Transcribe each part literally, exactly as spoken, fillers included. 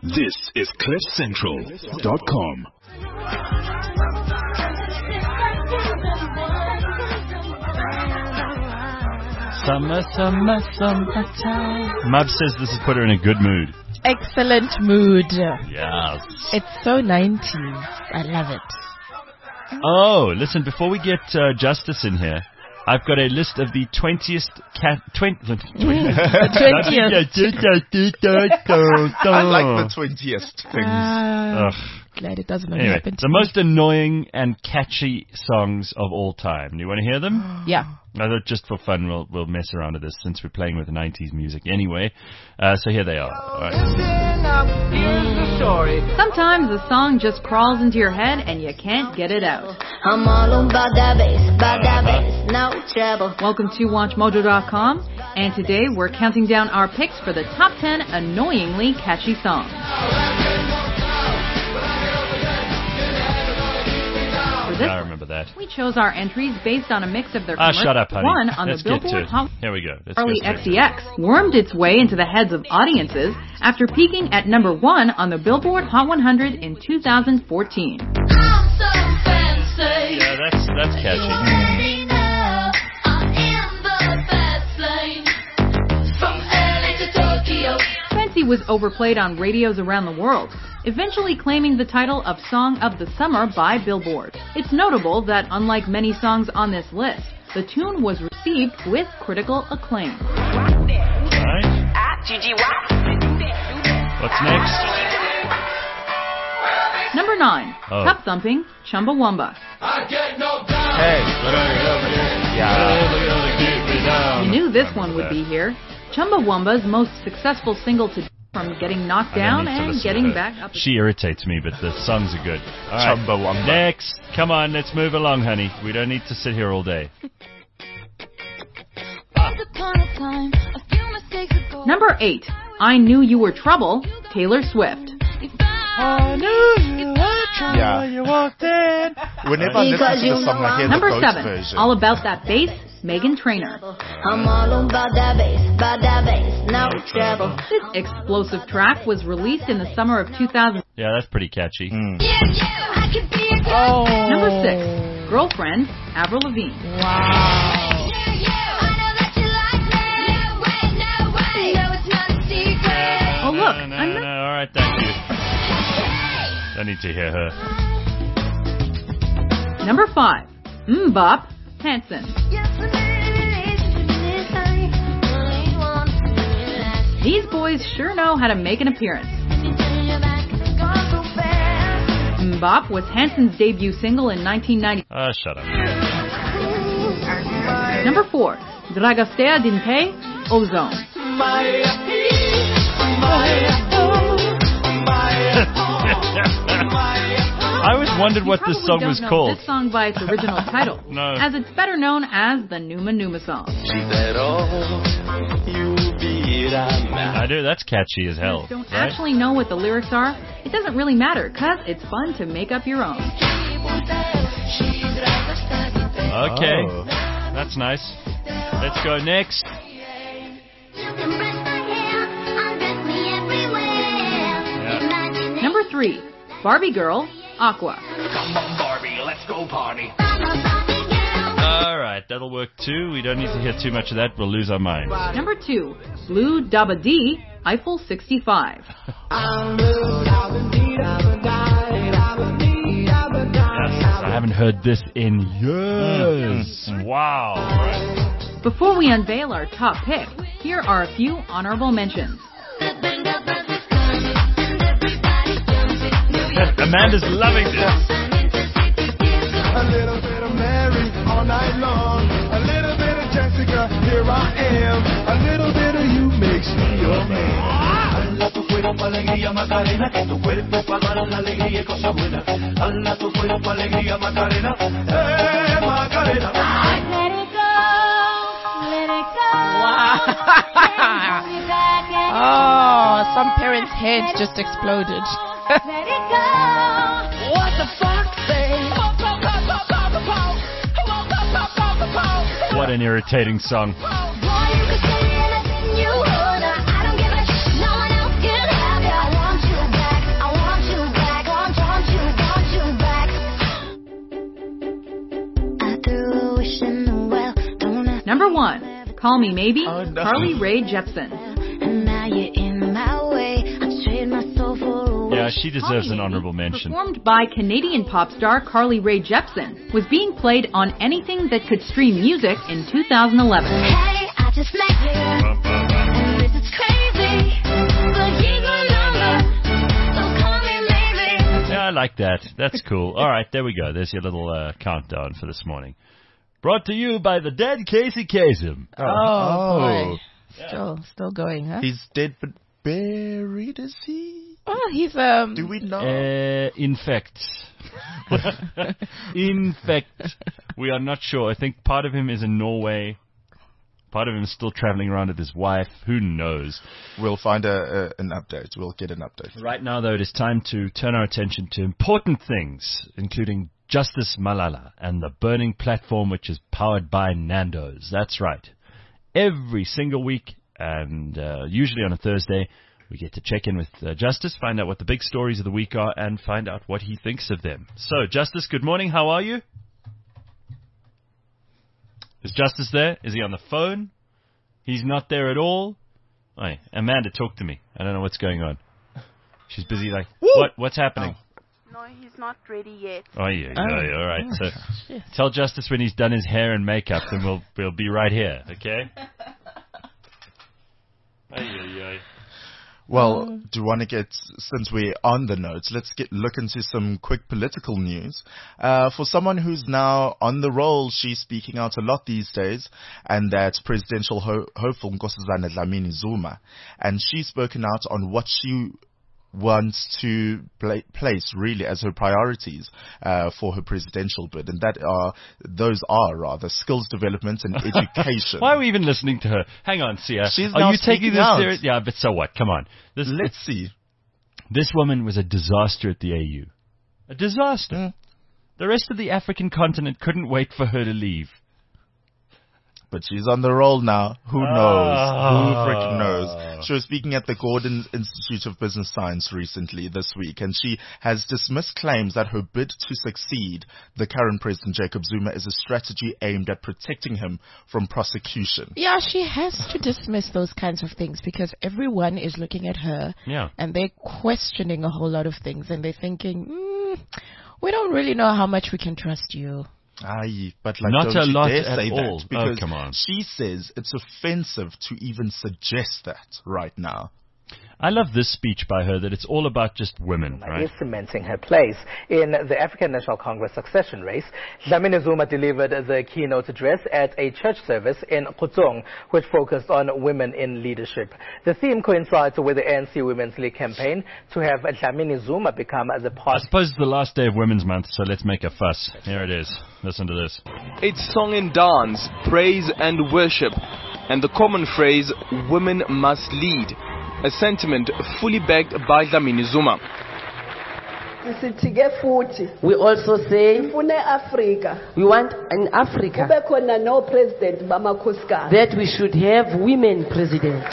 This is cliff central dot com. Summer, summer, summertime. Mab says this has put her in a good mood. Excellent mood. Yes. It's so nineties. I love it. Oh, listen, before we get uh, Justice in here, I've got a list of the twentieth cat. Twen- the twentieth. I like the twentieth things. Uh, Ugh. glad it doesn't only Anyway, happen to the me. most annoying and catchy songs of all time. Do you want to hear them? Yeah. I thought just for fun we'll we'll mess around with this since we're playing with nineties music anyway. Uh, so here they are. All right. Here's the story. Sometimes a song just crawls into your head and you can't get it out. I'm all about that bass, about that bass, no trouble. Welcome to Watch Mojo dot com, and today we're counting down our picks for the top ten annoyingly catchy songs. For this I remember that. we chose our entries based on a mix of their Ah, commercials. shut up, honey. One on Let's the get to Billboard it. Hot Here we go. Let's go Early straight X to C it. X wormed its way into the heads of audiences after peaking at number one on the Billboard Hot one hundred in two thousand fourteen. I'm so fancy. Yeah, that's that's catchy. Already know I'm in the fast lane. From L A to Tokyo. Fancy was overplayed on radios around the world, eventually claiming the title of Song of the Summer by Billboard. It's notable that unlike many songs on this list, the tune was received with critical acclaim. Alright. What's next? Number nine, Oh. Cup Thumping, Chumbawamba. Hey. Yeah. You knew this one would be here. Chumbawamba's most successful single to from getting knocked I don't down need to and listen to getting her. back up. She irritates me, but the songs are good. All right. Chumbawamba. Next. Come on, let's move along, honey. We don't need to sit here all day. Number eight, I Knew You Were Trouble, Taylor Swift. I knew you were trouble, Yeah. you walked in. Whenever I listen to the song, I hear Number the seven, ghost version. All About That Bass, Meghan Trainor. I'm all about that bass, about that bass, no trouble. This explosive track was released in the summer of two thousand. Yeah, that's pretty catchy. Mm. Yeah, yeah, I could be a Oh. Number six, Girlfriend, Avril Lavigne. Wow. Yeah, yeah, I know that you like me. No way, no way. No, it's not a secret. Oh look, No, no, I'm no, not. all right, thank you. Don't need to hear her. Number five, Mbop, Hanson. These boys sure know how to make an appearance. Mbop was Hanson's debut single in nineteen ninety. Ah, shut up. Number four, Dragastea Dinte, Ozone. I always wondered what You this probably song don't was know called. This song by its original title, No. as it's better known as the Numa Numa song. I do. That's catchy as hell. If you don't right? actually know what the lyrics are, it doesn't really matter, cause it's fun to make up your own. Okay, Oh. that's nice. Let's go next. Yeah. Number three, Barbie Girl, Aqua. All right, that'll work too. We don't need to hear too much of that. We'll lose our mind. Number two, Blue Dabba Dee, Eiffel sixty-five. Yes, I haven't heard this in years. Wow. All right. Before we unveil our top pick, here are a few honorable mentions. Amanda's loving this. A little bit of Mary all night long. A little bit of Jessica, here I am. A little bit of you makes me your man. Hala tu cuerpo alegría Macarena, que tu cuerpo para dar la alegría y cosa buena. Hala tu cuerpo alegría Macarena, eh Macarena. Let it go, let it go. Wow. Oh, some parents' heads just exploded. Let it go. What the fuck, say? What an irritating song. Boy, you could say anything you would. I don't give a shit. No one else can have you. I want you back. Call Me Maybe, Oh, no. Carly Rae Jepsen. And now you're in my way. I trade my soul for a Yeah, she deserves an honorable mention. Performed by Canadian pop star Carly Rae Jepsen, was being played on anything that could stream music in two thousand eleven. Hey, I just met you. And this is crazy. But here's my number. So call me maybe. Yeah, I like that. That's cool. All right, there we go. There's your little uh, countdown for this morning. Brought to you by the dead Casey Kasem. Oh, Oh. boy. Still, still going, huh? He's dead but buried, is he? Oh, he's um. Do we know? Uh, in fact, in fact, we are not sure. I think part of him is in Norway. Part of him is still traveling around with his wife. Who knows? We'll find a, a an update. We'll get an update. Right now, though, it is time to turn our attention to important things, including Justice Malala and the burning platform which is powered by Nando's. That's right. Every single week, and uh, usually on a Thursday, we get to check in with uh, Justice, find out what the big stories of the week are, and find out what he thinks of them. So, Justice, good morning. How are you? Is Justice there? Is he on the phone? He's not there at all? Hey, Amanda, talk to me. I don't know what's going on. She's busy like, what? What's happening? No, he's not ready yet. Oh, yeah, Oh. yeah, all right. So, tell Justice when he's done his hair and makeup, then we'll we'll be right here, okay? Ay, ay, ay. Well, do you want to get, since we're on the notes, let's get look into some quick political news. Uh, for someone who's now on the roll, she's speaking out a lot these days, and that's presidential ho- hopeful Nkosazana Dlamini Zuma. And she's spoken out on what she wants to pla place really as her priorities uh, for her presidential bid, and that are those are rather skills development and education. Why are we even listening to her? Hang on, Sia. She's are now you taking speaking this out. serious? Yeah, but so what? Come on. This, Let's see. This woman was a disaster at the A U. A disaster. Mm. The rest of the African continent couldn't wait for her to leave. But she's on the roll now. Who knows? Ah. Who freaking knows? She was speaking at the Gordon Institute of Business Science recently this week, and she has dismissed claims that her bid to succeed the current President Jacob Zuma is a strategy aimed at protecting him from prosecution. Yeah, she has to dismiss those kinds of things because everyone is looking at her Yeah. and they're questioning a whole lot of things and they're thinking, mm, we don't really know how much we can trust you. Aye, but like, Not don't a you lot dare at say all. that Oh, because come on. she says it's offensive to even suggest that right now. I love this speech by her that it's all about just women, right? Is cementing her place in the African National Congress succession race. Dlamini Zuma delivered the keynote address at a church service in Gauteng, which focused on women in leadership. The theme coincides with the A N C Women's League campaign to have Dlamini Zuma become the I party. suppose it's the last day of Women's Month, so let's make a fuss. Here it is. Listen to this. It's song and dance, praise and worship, and the common phrase, women must lead, a sentiment fully backed by Dlamini Zuma. We also say Africa. we want in Africa no president that we should have women presidents.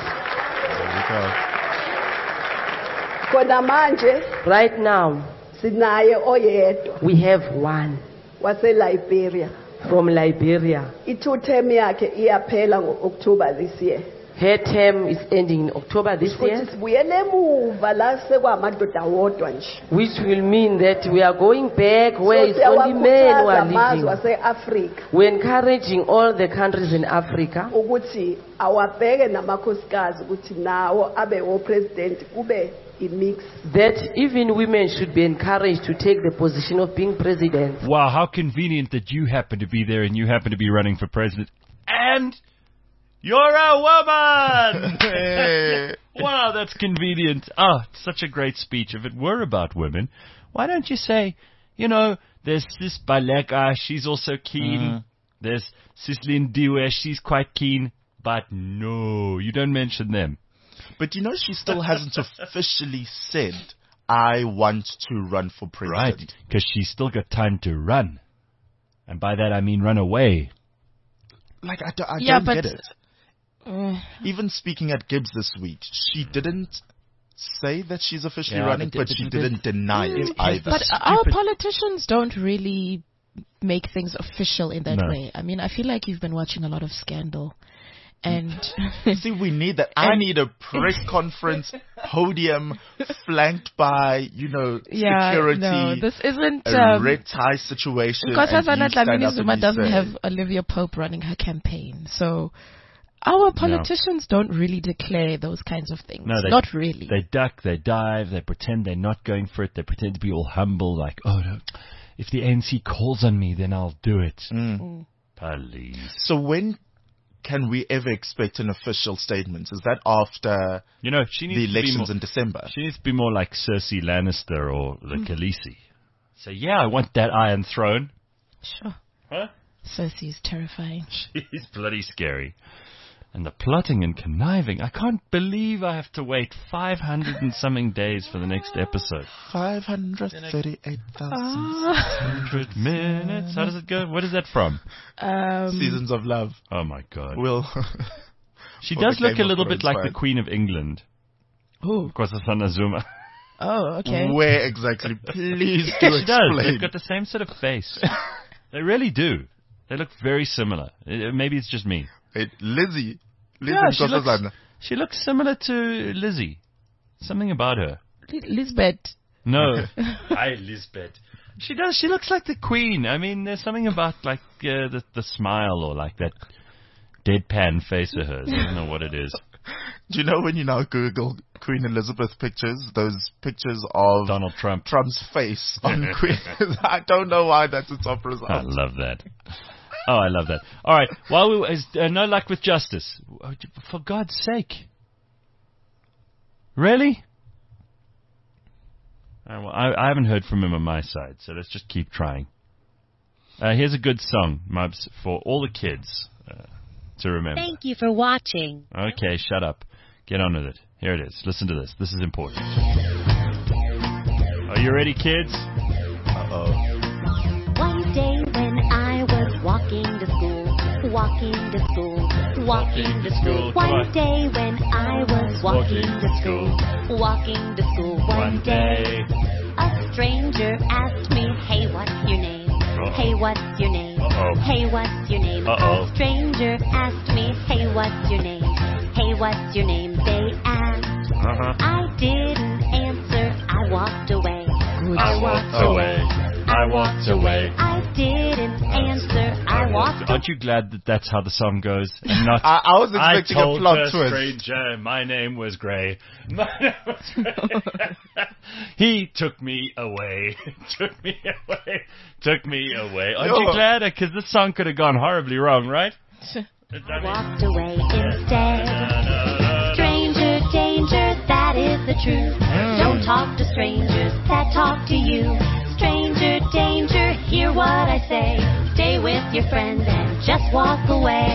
Right now, we have one Liberia. from Liberia. I-two-term yakhe iyaphela ngo-October this year. Her term is ending in October this year, Futhi sibuyele emuva la sekwamadoda wodwa nje. which will mean that we are going back where it's So only men who siyawakhuthaza are amazwe leading. ase-Afrika We're encouraging all the countries in Africa ukuthi awabheke namakhosikazi ukuthi nawo abe o-president kube i-mix. that even women should be encouraged to take the position of being president. Wow, how convenient that you happen to be there and you happen to be running for president. And you're a woman! Wow, that's convenient. Oh, such a great speech. If it were about women, why don't you say, you know, there's Sis Baleka, she's also keen. Mm. There's Sis Lindiwe, she's quite keen. But no, you don't mention them. But you know, she still hasn't officially said, I want to run for president. Right, because she's still got time to run. And by that I mean run away. Like, I, do, I Yeah, don't but- get it. Even speaking at Gibbs this week, she didn't say that she's officially Yeah, running, but- but she but- didn't deny it Mm, either. But our politicians don't really make things official in that No. way. I mean, I feel like you've been watching a lot of Scandal. And see, we need that. I need a press conference podium flanked by, you know, yeah, security. No, this isn't a um, red tie situation. Because and you Nkosazana stand Dlamini up Zuma and you doesn't say, have Olivia Pope running her campaign, so our politicians no. don't really declare those kinds of things. No, they, not really. They duck, they dive, they pretend they're not going for it. They pretend to be all humble, like, oh no, if the A N C calls on me, then I'll do it. Mm. Mm. Please. So when can we ever expect an official statement? Is that after you know, she needs the to be elections more, in December? She needs to be more like Cersei Lannister or the mm. Khaleesi. Say, yeah, I want that Iron Throne. Sure. Huh? Cersei is terrifying. She's bloody scary. And the plotting and conniving. I can't believe I have to wait five hundred and something days for the next episode. five hundred thirty-eight thousand six hundred minutes. How does it go? What is that from? Um, Seasons of Love. Oh, my God. Will. She does look a little bit like fine. the Queen of England. Who? Nkosazana Zuma. Oh, okay. Where exactly? Please do She explain. does. They've got the same sort of face. They really do. They look very similar. Maybe it's just me. Wait, Lizzie. Lizzie yeah, she looks, she looks similar to Lizzie. Something about her. Lisbeth. No. Hi, Lisbeth. She does. She looks like the Queen. I mean, there's something about like uh, the the smile or like that deadpan face of hers. I don't know what it is. Do you know when you now Google Queen Elizabeth pictures, those pictures of Donald Trump, Trump's face on Queen? I don't know why that's the top result. I love that. Oh, I love that. All right. While we is, uh, no luck with Justice. For God's sake. Really? All right, well, I, I haven't heard from him on my side, so let's just keep trying. Uh, here's a good song, Mubs, for all the kids uh, to remember. Thank you for watching. Okay, shut up. Get on with it. Here it is. Listen to this. This is important. Are you ready, kids? Uh-oh. One day when I was walking to school, walking to school, walking to school. One day when I was walking to school, walking to school. One day, a stranger asked me, hey, what's your name? Hey, what's your name? Hey, what's your name? A stranger asked me, hey, what's your name? Hey, what's your name? They asked. I didn't answer. I walked away. I walked away. I walked away. I didn't answer. I walked away. Aren't you glad that that's how the song goes? And not, I, I was expecting I told a plot the twist. Stranger, my name was Gray. My name was Gray. He took me away. Took me away. Took me away. Aren't you glad? Because this song could have gone horribly wrong, right? I walked away instead. Stranger danger, that is the truth. Don't talk to strangers that talk to you. Stranger danger, hear what I say. Stay with your friends and just walk away.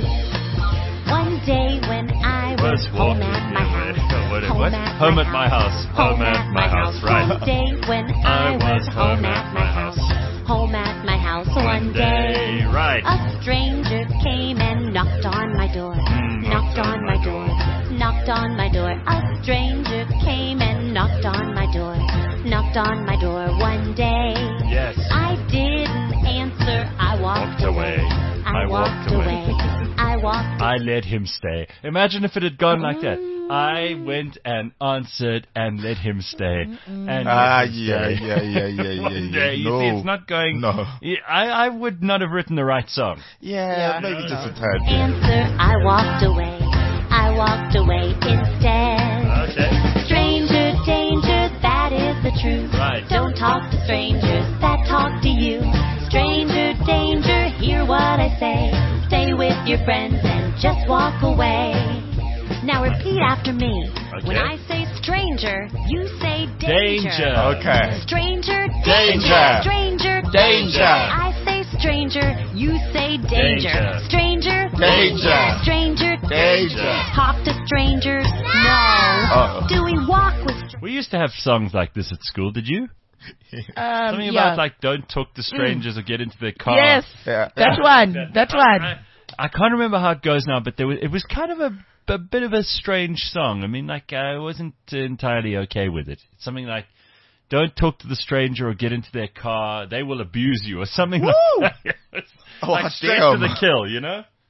One day when I was home at my house. Home at, home at my house. Home at my house, right. One day when I was home at my house. Home at my house one day. Right. A stranger came and knocked on my door. Knocked on my door. Knocked on my door. A stranger came and knocked on my door. Knocked on my door one day. Yes. I didn't answer. I walked, walked away. I, I walked, walked away. away. I walked. I let him stay. Imagine if it had gone like that. I went and answered and let him stay. Mm-mm. And ah, him yeah, stay. yeah, yeah, yeah, yeah, One yeah. day, you no. see, it's not going. No. Yeah, I, I would not have written the right song. Yeah, Yeah. maybe No, just no. a tad. Answer. I walked away. I walked away instead. Okay. Stranger danger, that is the truth. Right. Don't talk to strangers that talk to you. Stranger danger, hear what I say. Stay with your friends and just walk away. Now repeat after me. Okay. When I say stranger, you say danger. Danger. Okay. Stranger Danger. danger. Stranger Danger. I say stranger, you say danger. Danger. Stranger Danger. Stranger Danger. Talk to strangers. No. Uh-oh. Do we walk with strangers? We used to have songs like this at school. Did you? Um, Something yeah. about like don't talk to strangers or get into their car. Yes, Yeah. that one. That one. I, I can't remember how it goes now, but there was, it was kind of a, a bit of a strange song. I mean, like I wasn't entirely okay with it. It's something like, "Don't talk to the stranger or get into their car; they will abuse you," or something Woo! like that. It's Oh, like straight damn. to the kill, you know?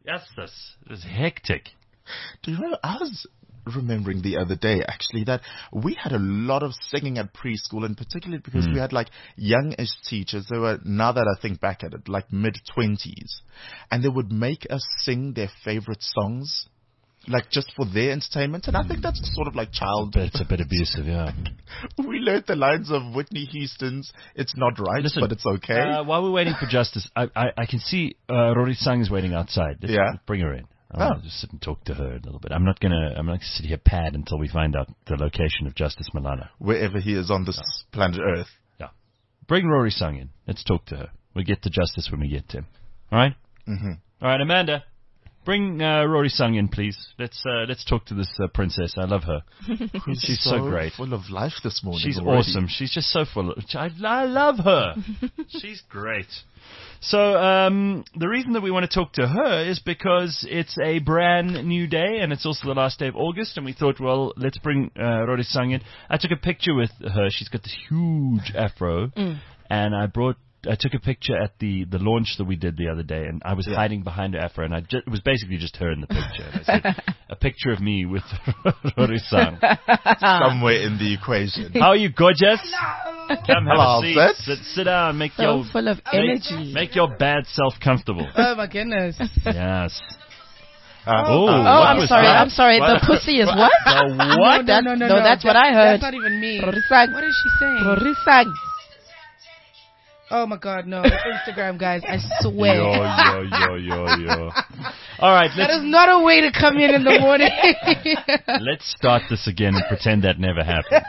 Yes, this is hectic. Do you know, I was remembering the other day actually that we had a lot of singing at preschool, and particularly because Mm. we had like youngish teachers. They were, now that I think back at it, like mid twenties, and they would make us sing their favorite songs, like just for their entertainment. And I think that's sort of like child. It's a bit abusive, yeah. We learned the lines of Whitney Houston's "It's Not Right, Listen, but It's Okay." Uh, while we're waiting for Justice, I, I, I can see uh, Rory Sang is waiting outside. Let's Yeah. bring her in. I Oh. want to just sit and talk to her a little bit. I'm not gonna. I'm not gonna sit here pad until we find out the location of Justice Malala. Wherever he is on this planet Earth. Yeah. Bring Rory Sang in. Let's talk to her. We'll get to Justice when we get to him. All right. Mm-hmm. All right, Amanda. Bring uh, Rory Sang in, please. Let's uh, let's talk to this uh, princess. I love her. She's so, so great. full of life this morning. She's already. awesome. She's just so full of... I, I love her. She's great. So um, the reason that we want to talk to her is because it's a brand new day, and it's also the last day of August, and we thought, well, let's bring uh, Rory Sang in. I took a picture with her. She's got this huge afro, Mm. and I brought... I took a picture at the, the launch that we did the other day, and I was Yeah. hiding behind her afro, and I ju- it was basically just her in the picture. And I said, a picture of me with Rory Sang. Somewhere in the equation. How are you, gorgeous? Come have Hello, a seat. sis. Sit, sit down. Make So your full of make, energy. make your bad self comfortable. Oh my goodness. Yes. Uh, Oh, Oh, what I'm was sorry. that? I'm sorry. What? The pussy is what? The what? That- no, no, no, no. that's what That- I heard. That's not even me. Rory Sang. What is she saying? Rory Sang. Oh my God, no! It's Instagram, guys. I swear. Yo, yo, yo, yo, yo. All right, That let's is not a way to come in in the morning. let's start this again and pretend that never happened.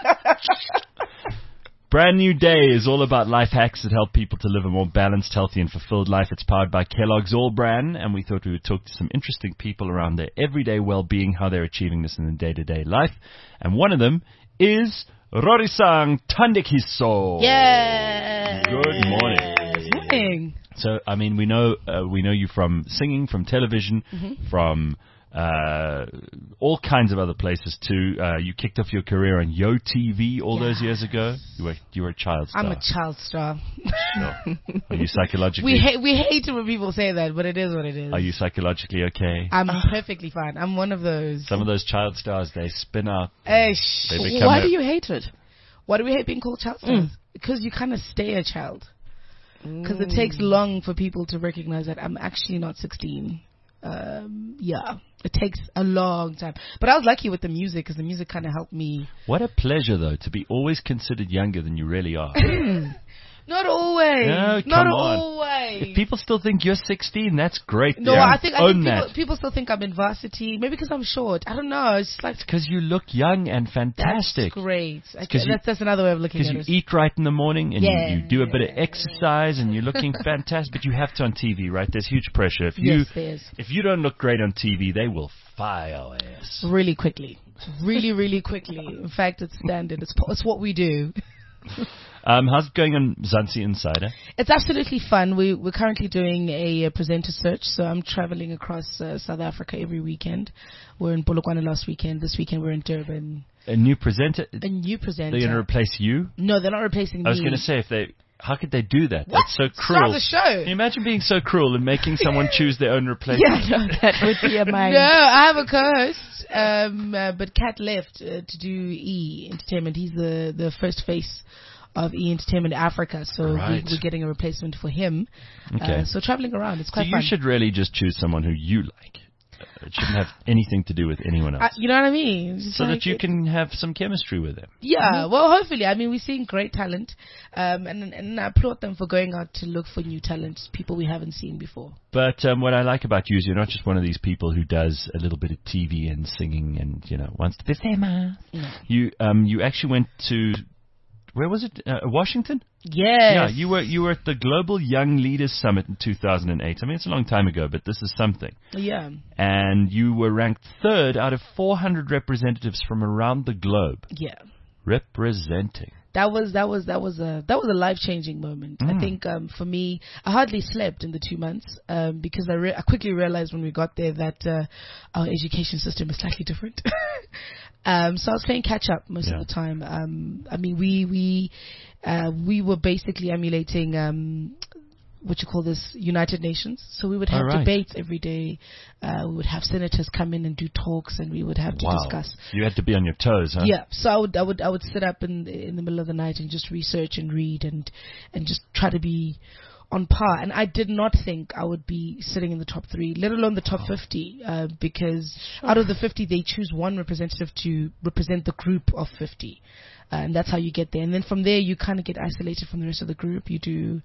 Brand New Day is all about life hacks that help people to live a more balanced, healthy, and fulfilled life. It's powered by Kellogg's All Bran, and we thought we would talk to some interesting people around their everyday well-being, how they're achieving this in their day-to-day life. And one of them is Rory Sang Tandekiso. Yeah. Good morning. Morning. So, I mean, we know uh, we know you from singing, from television, Mhm. from uh, all kinds of other places too. Uh, you kicked off your career on Yo T V all those years ago. You were you were a child star. I'm a child star. Sure. Are you psychologically? We hate we hate it when people say that, but it is what it is. Are you psychologically okay? I'm perfectly fine. I'm one of those. Some of those child stars, they spin out. Eh, They become Why a- do you hate it? Why do we hate being called child stars? Mm. Because you kind of stay a child. Because it Mm. takes long for people to recognize that I'm actually not sixteen. Um, yeah, it takes a long time. But I was lucky with the music because the music kind of helped me. What a pleasure, though, to be always considered younger than you really are. Not always. No, Not come on. always. If people still think you're sixteen, that's great. No, Yeah. I think I Own think people, that. people still think I'm in varsity. Maybe because I'm short. I don't know. It's just like Because you look young and fantastic. that's great. I, 'cause you- that's that's another way of looking Because at you it. eat right in the morning and Yeah. you, you do a bit of exercise and you're looking fantastic. But you have to on T V, right? There's huge pressure. If you Yes, there is. if you don't look great on T V, they will fire your ass. Really quickly. Really, really quickly. In fact, it's standard. It's po- it's what we do. Um, how's it going on Zansi Insider? It's absolutely fun. We, we're currently doing a, uh presenter search, so I'm traveling across uh, South Africa every weekend. We're in Polokwane last weekend. This weekend we're in Durban. A new presenter? A new presenter. They're going to replace you? No, they're not replacing I was me. going to say, if they, how could they do that? What? That's so Start cruel. the show. Can you imagine being so cruel and making someone choose their own replacement? Yeah, no, that would be a mind. No, I have a co-host, um, uh, but Kat left uh, to do E Entertainment. He's the, the first face of E Entertainment Africa, so Right. we, we're getting a replacement for him. Okay. Uh, so traveling around, it's So quite you fun. should really just choose someone who you like. Uh, It shouldn't have anything to do with anyone Uh, else. you know what I mean? It's So like that you it- can have some chemistry with them. Yeah, well, hopefully. I mean, we're seeing great talent, um, and and I applaud them for going out to look for new talent, people we haven't seen before. But um, what I like about you is you're not just one of these people who does a little bit of T V and singing and, you know, wants to be famous. No. You um you actually went to, where was it? Uh, Washington? Yes. Yeah, you were you were at the Global Young Leaders Summit in two thousand eight. I mean, it's a long time ago, but this is something. Yeah. And you were ranked third out of four hundred representatives from around the globe Yeah. representing. That was that was that was a that was a life changing moment. I Mm. think um, for me, I hardly slept in the two months um, because I re- I quickly realized when we got there that uh, our education system is slightly different. um, so I was playing catch up most Yeah. of the time. Um, I mean, we we uh, we were basically emulating. Um, what you call this, United Nations. So we would have All right. debates every day. Uh, we would have senators come in and do talks, and we would have to Wow. discuss. You had to be on your toes, huh? Yeah, so I would I would I would sit up in in the middle of the night and just research and read and and just try to be on par. And I did not think I would be sitting in the top three, let alone the top fifty, uh, because out of the fifty they choose one representative to represent the group of fifty, uh, and that's how you get there. And then from there you kind of get isolated from the rest of the group. You do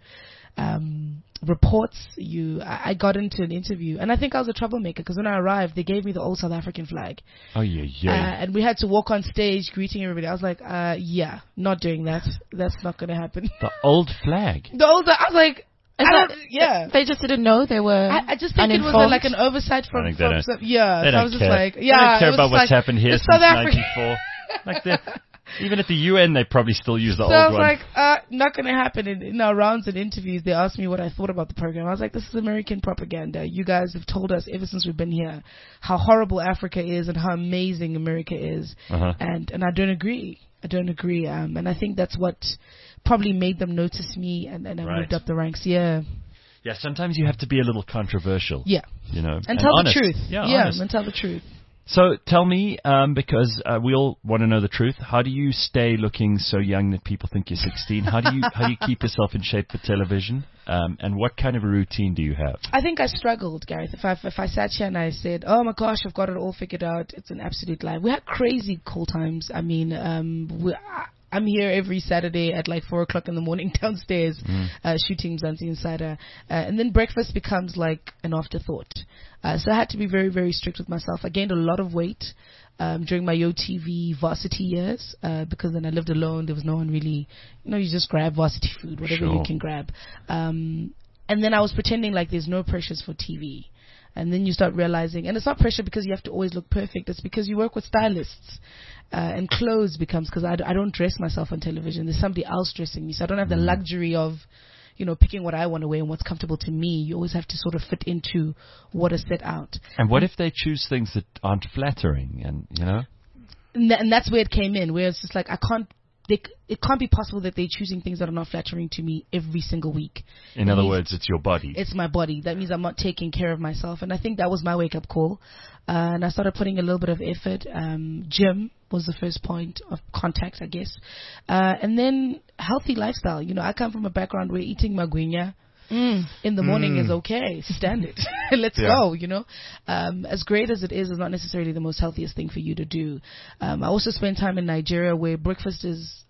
um, reports. You I, I got into an interview, and I think I was a troublemaker because when I arrived they gave me the old South African flag. Oh yeah, yeah. Uh, and we had to walk on stage greeting everybody. I was like, uh, yeah, not doing that. That's not going to happen. The old flag. The old, I was like, Is I that- don't, yeah. They just didn't know they were. I, I just think it was uninformed. a, like an oversight I from, think they from don't- some, yeah. They so I don't was just care. like, They yeah. don't care it was about just what's like, happened here it's since South Africa. ninety-four. Like they- even at the U N, they probably still use the So I old was one. like, uh, not going to happen. In, in our rounds and interviews, they asked me what I thought about the program. I was like, this is American propaganda. You guys have told us ever since we've been here how horrible Africa is and how amazing America is. Uh-huh. And, and I don't agree. I don't agree. Um, and I think that's what probably made them notice me, and, and I Right. moved up the ranks. Yeah. Yeah, sometimes you have to be a little controversial. Yeah. You know, And, tell honest. the truth. Yeah, yeah honest. and tell the truth. So tell me, um, because uh, we all want to know the truth. How do you stay looking so young that people think you're sixteen? How do you how do you keep yourself in shape for television? Um, and what kind of a routine do you have? I think I struggled, Gareth. If I if I sat here and I said, "Oh my gosh, I've got it all figured out," it's an absolute lie. We had crazy cool times. I mean, um, we, I, I'm here every Saturday at like four o'clock in the morning downstairs, Mm. uh, shooting Mzansi Insider, uh, and then breakfast becomes like an afterthought. Uh, so I had to be very, very strict with myself. I gained a lot of weight um, during my Yo T V varsity years uh, because then I lived alone. There was no one really, you know, you just grab varsity food, whatever Sure. you can grab. Um, and then I was pretending like there's no pressures for T V. And then you start realizing, and it's not pressure because you have to always look perfect. It's because you work with stylists. Uh, and clothes becomes, because I, d- I don't dress myself on television. There's somebody else dressing me. So I don't have the luxury of, you know, picking what I want to wear and what's comfortable to me. You always have to sort of fit into what is set out. And what if they choose things that aren't flattering? And you know, And, th- and that's where it came in, where it's just like, I can't, they, c- it can't be possible that they're choosing things that are not flattering to me every single week. in It other means- words, it's your body. It's my body. That means I'm not taking care of myself. And I think that was my wake-up call. Uh, and I started putting a little bit of effort. Um, gym was the first point of contact, I guess. Uh, and then healthy lifestyle. You know, I come from a background where eating magwinya Mm. in the morning Mm. is okay. Standard. Let's Yeah. go, you know. Um, as great as it is, it's not necessarily the most healthiest thing for you to do. Um, I also spent time in Nigeria where breakfast is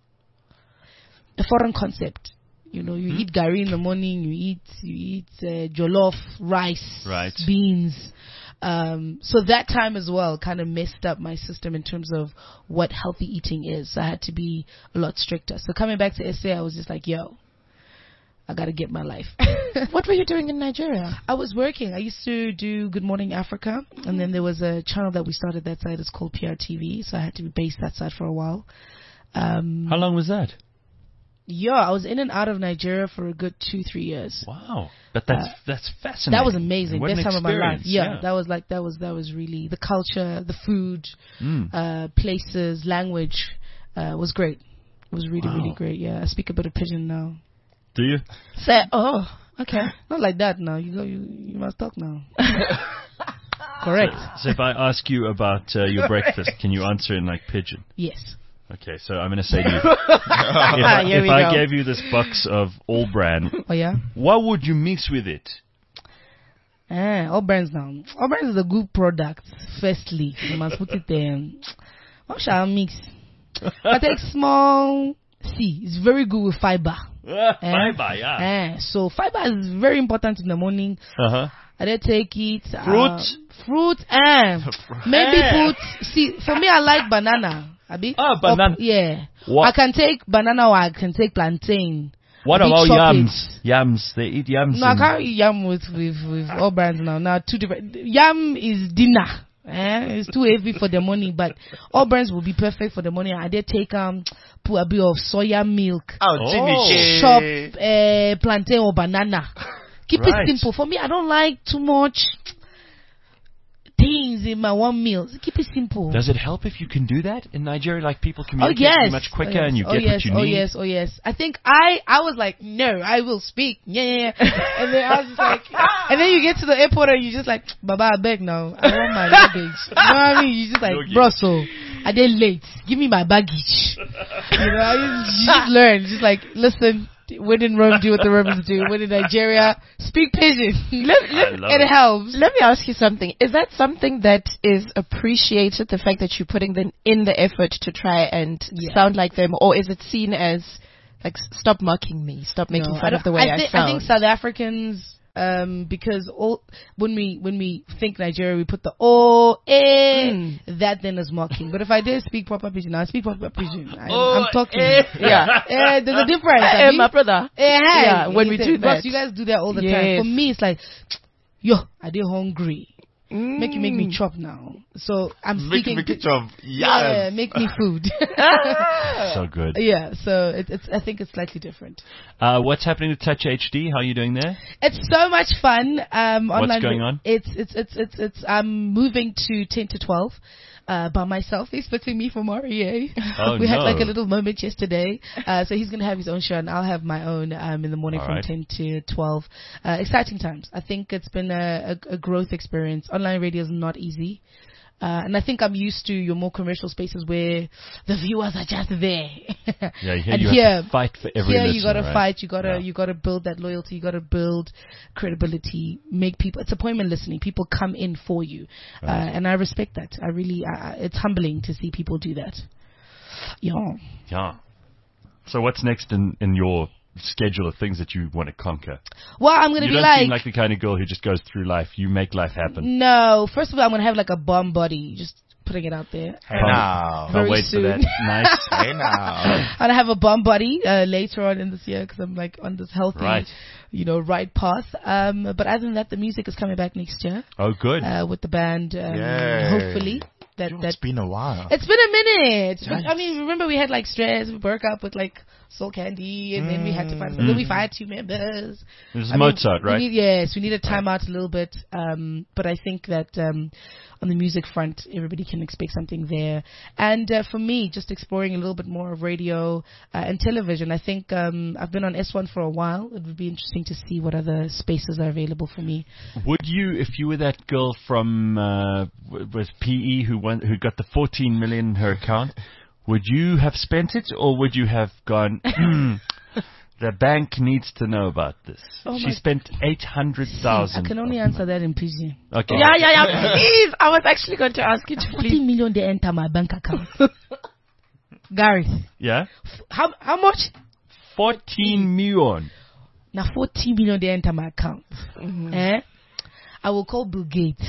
a foreign concept. You know, you Hmm? eat gari in the morning, you eat, you eat uh, jollof, rice, Right. beans. Um, so that time as well kind of messed up my system in terms of what healthy eating is. So I had to be a lot stricter. So coming back to S A, I was just like, yo, I got to get my life. What were you doing in Nigeria? I was working. I used to do Good Morning Africa, and then there was a channel that we started that side. It's called P R T V, so I had to be based that side for a while. Um, How long was that? Yeah, I was in and out of Nigeria for a good two, three years. Wow, but that's Uh, that's fascinating. That was amazing. What Best an time of my life. experience, Yeah, that was like that was that was really the culture, the food, Mm. uh, places, language uh, was great. It was really Wow. really great. Yeah, I speak a bit of pidgin now. Do you? Say, oh, okay, not like that now. You go, you you must talk now. Correct. So if I ask you about uh, your breakfast, can you answer in like pigeon? Yes. Okay, so I'm going to say to you, if, I, Here if we I go. gave you this box of All Bran, Oh yeah. what would you mix with it? Eh, all brands now. All brands is a good product. Firstly, you must put it there. What shall I mix? I take small. See, it's very good with fiber. Uh, Eh? Fiber, yeah. Eh, so fiber is very important in the morning. Uh-huh. I then take it. Fruit? Uh, fruit. Eh. Maybe Eh. put. See, for me, I like banana. Abi? Ah, banana. Up- yeah. What- I can take banana or I can take plantain. What Big about chop it. yams? Yams, they eat yams. No, I and- can't eat yam with, with, with all brands now. Now, two different. Yam is dinner. Eh? It's too heavy for the morning, but all brands will be perfect for the morning. I did take um put a bit of soya milk, Oh, Jimmy J. chop uh, plantain or banana. Keep Right. it simple. For me, I don't like too much things in my one meal. So keep it simple. Does it help if you can do that in Nigeria? Like people Oh communicate yes, pretty much quicker oh, yes. and you oh, get yes. what you oh, need. Oh yes, oh yes. I think I I was like, no, I will speak. Yeah, yeah, yeah. And then I was just like, and then you get to the airport and you just like, Baba, I beg now. I want my luggage. You know what I mean? You just like, bro, so I did late. Give me my baggage. You know, I just, you just learn. Just like, listen. When in Rome, do what the Romans do. When in Nigeria, speak pidgin. Let, let, it helps. Let me ask you something. Is that something that is appreciated, the fact that you're putting them in the effort to try and Yeah. sound like them, or is it seen as, like, s- stop mocking me, stop making No, fun I of the way I, I, thi- sound? I think South Africans, um, because all when we when we think Nigeria, we put the oh eh Mm. that then is mocking. But if I did speak proper pidgin, I speak proper pidgin. I'm, Oh, I'm talking. eh. Yeah, eh, there's a difference. Eh, Abi? my brother. Eh, hey. Yeah, when we Listen, do boss, that. you guys do that all the time. Yes. For me, it's like, yo, I did hungry. Make you make me Mm. chop now. So I'm Make, speaking. make it job. Yeah, Yes. make me food. So good. Yeah, so it, it's. I think it's slightly different. Uh, what's happening with Touch H D? How are you doing there? It's so much fun. Um, What's online going on? It's it's it's it's it's. I'm moving to ten to twelve. Uh, by myself, they're splitting me from R E A. Oh, we had no. like a little moment yesterday. Uh, so he's gonna have his own show, and I'll have my own um, in the morning All from right. ten to twelve. Uh, exciting times. I think it's been a, a, a growth experience. Online radio is not easy. Uh, and I think I'm used to your more commercial spaces where the viewers are just there. Yeah, here and you here, have to fight for every here you listener, gotta right? fight. You gotta Yeah. you gotta build that loyalty. You gotta build credibility. Make people. It's appointment listening. People come in for you, uh, and I respect that. I really. I, I- it's humbling to see people do that. Yeah. Yeah. So what's next in, in your schedule of things that you want to conquer? Well, I'm gonna you be don't like, seem like the kind of girl who just goes through life. You make life happen. no. First of all, I'm gonna have like a bomb body. Just putting it out there. Hey now. I'll Very wait soon. for that. Nice. Hey now. I'll have a bomb body uh, later on in this year because I'm like on this healthy, Right. you know, right path. Um, but other than that, the music is coming back next year Oh, good. uh, with the band. Um, Yay. hopefully, that Yo, that it's been a while. it's been a minute. It's been- Nice. I mean, remember we had like stress. We broke up with like Soul Candy, and then we had to find. And then we fired two members. This is I mean, Mozart, we right? need- yes, we need a time out a little bit. Um, but I think that um, on the music front, everybody can expect something there. And uh, for me, just exploring a little bit more of radio uh, and television. I think um, I've been on S one for a while. It would be interesting to see what other spaces are available for me. Would you, if you were that girl from uh, w- with P E who won, who got the fourteen million in her account, would you have spent it, or would you have gone? "Hmm, the bank needs to know about this. Oh She my- spent eight hundred I thousand. can only answer that in Pidgin. Okay. Yeah, yeah, yeah. Please. I was actually going to ask you to Forty please. million they enter my bank account. Gareth, Yeah. f- how how much? Fourteen million. Now forty million they enter my account. Mhm. Eh? I will call Bill Gates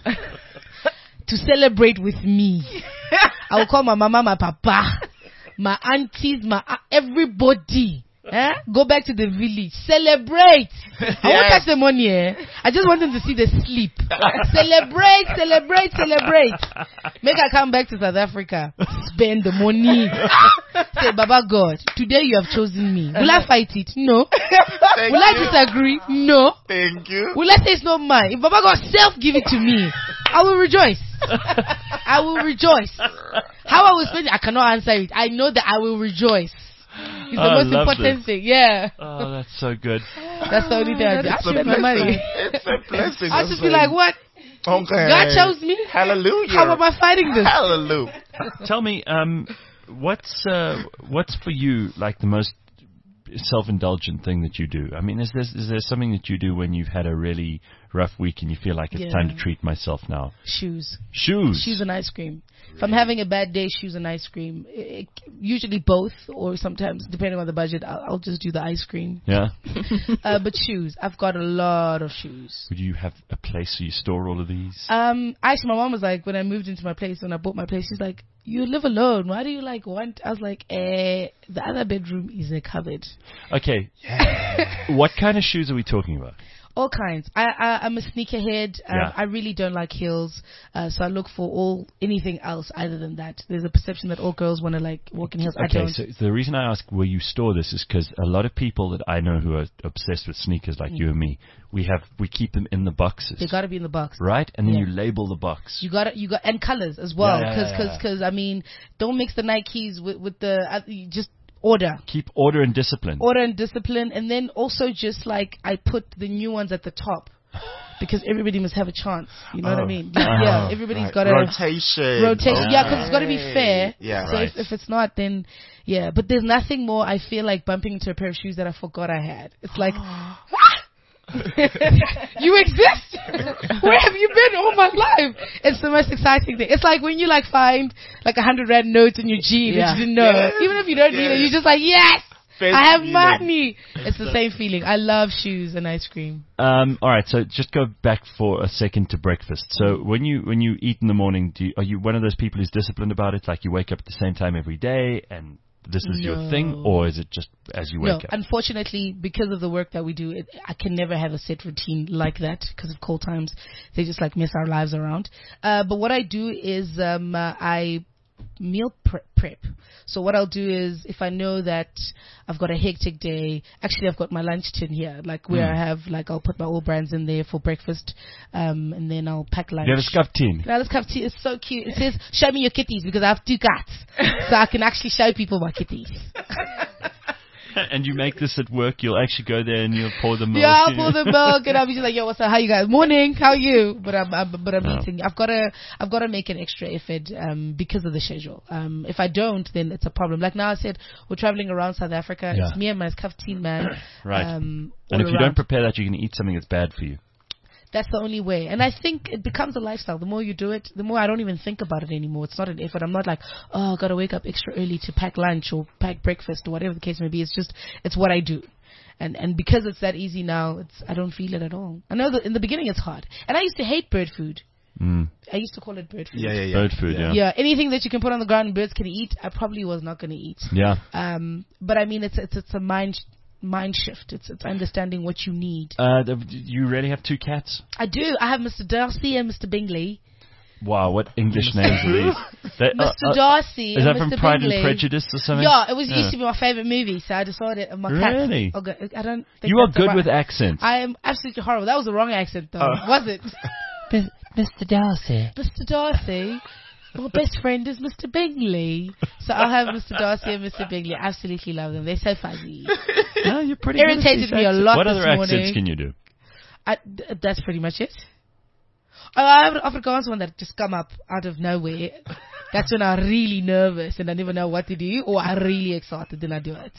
to celebrate with me. I will call my mama, my papa, my aunties, my a- everybody. Eh? Go back to the village. Celebrate. I won't touch the money. Eh? I just want them to see the sleep. Celebrate, celebrate, celebrate. Make I come back to South Africa. Spend the money. Say, Baba God, today you have chosen me. Will I fight it? No. Thank Will I you. disagree? No. Thank you. Will I say it's not mine? If Baba God self give it to me, I will rejoice. I will rejoice. How I will spend it, I cannot answer it. I know that I will rejoice. It's the Oh, I most love important this. thing. Yeah. Oh, that's so good. That's the only thing I do. I It's a spend my blessing. money. It's a blessing. I just be like, what? Okay. God chose me? Hallelujah. How am I fighting this? Hallelujah. Tell me, um, what's uh, what's for you like the most self-indulgent thing that you do? I mean, is there is there something that you do when you've had a really rough week and you feel like it's Yeah. time to treat myself now? Shoes. Shoes. Shoes and ice cream. If I'm having a bad day, shoes and ice cream. It, it, usually both, or sometimes, depending on the budget, I'll, I'll just do the ice cream. Yeah. uh, but shoes. I've got a lot of shoes. Would you have a place where you store all of these? Um, actually, my mom was like, when I moved into my place, when I bought my place, she's like, you live alone. Why do you like want? I was like, eh, the other bedroom is a cupboard. Okay. What kind of shoes are we talking about? All kinds. I, I I'm a sneakerhead. Um, Yeah. I really don't like heels, uh, so I look for all anything else other than that. There's a perception that all girls want to like walk in heels. I Okay, don't. so the reason I ask where you store this is because a lot of people that I know who are obsessed with sneakers, like Mm. you and me, we have we keep them in the boxes, They got to be in the box. right? And then Yeah. you label the box. You got you got and colors as well, Yeah, yeah, because yeah, because yeah. because I mean, don't mix the Nikes with with the uh, you just order. Keep order and discipline. Order and discipline, and then also just like I put the new ones at the top because everybody must have a chance. You know what I Oh. mean? Like, Uh-huh. yeah, everybody's Right. got a Rotation. Rotation, yeah, because it's got to be fair. Yeah, so right. if, if it's not, then yeah. But there's nothing more. I feel like bumping into a pair of shoes that I forgot I had. It's like. You exist? Where have you been all my life? It's the most exciting thing. It's like when you like find like a hundred rand notes in your jean Yeah. that you didn't know. Yes. Even if you don't need it, Yes. you're just like, yes, Best I have feeling. money. It's the same feeling. I love shoes and ice cream. Um, all right, so just go back for a second to breakfast. So when you when you eat in the morning, do you, are you one of those people who's disciplined about it? Like you wake up at the same time every day, and this is your No. thing, or is it just as you No, wake up? unfortunately, because of the work that we do, it, I can never have a set routine like that because of call times. They just like mess our lives around. Uh, but what I do is um, uh, I meal pre- prep. So what I'll do is if I know that I've got a hectic day, actually I've got my lunch tin here, like where Mm. I have like I'll put my all brands in there for breakfast, um, and then I'll pack lunch. You have a scuff tin. Now this cup of tea is so cute. It says, "Show me your kitties," because I have two cats, so I can actually show people my kitties. And you make this at work, you'll actually go there and you'll pour the milk. Yeah, I'll pour the milk, and I'll be just like, "Yo, what's up? How you guys? Morning, how are you?" But I'm, I'm but I'm Oh. eating. I've got to, I've got to make an extra effort um, because of the schedule. Um, if I don't, then it's a problem. Like now, I said we're traveling around South Africa. Yeah. It's me and my cup of tea, man. Right. Um, And all if you around. don't prepare that, you're going to eat something that's bad for you. That's the only way. And I think it becomes a lifestyle. The more you do it, the more I don't even think about it anymore. It's not an effort. I'm not like, oh, I got to wake up extra early to pack lunch or pack breakfast or whatever the case may be. It's just, it's what I do. And and because it's that easy now, it's I don't feel it at all. I know that in the beginning it's hard. And I used to hate bird food. Mm. I used to call it bird food. Yeah, yeah, yeah. Bird food, yeah. Yeah, anything that you can put on the ground and birds can eat, I probably was not going to eat. Yeah. Um, but I mean, it's it's it's a mind mind shift. It's it's understanding what you need. Uh, th- you really have two cats? I do. I have Mister Darcy and Mister Bingley. Wow, what English names are these? They- uh, Mister uh, Darcy Is that and from Mister Pride Bingley. and Prejudice or something? Yeah, it was Yeah. used to be my favorite movie, so I decided uh, my cat. Really? Oh, God, I don't. Think You are that's the good right- with accents. I am absolutely horrible. That was the wrong accent, though, Oh. was it? Mister Darcy. Mister Darcy. My best friend is Mister Bingley. So I'll have Mister Darcy and Mister Bingley. Absolutely love them. They're so fuzzy. No, you're pretty good at Irritated these me a accents. lot What this other morning. accents can you do? I, th- that's pretty much it. Oh, I have an Afrikaans one that just come up out of nowhere. That's when I'm really nervous and I never know what to do, or I'm really excited and I do it.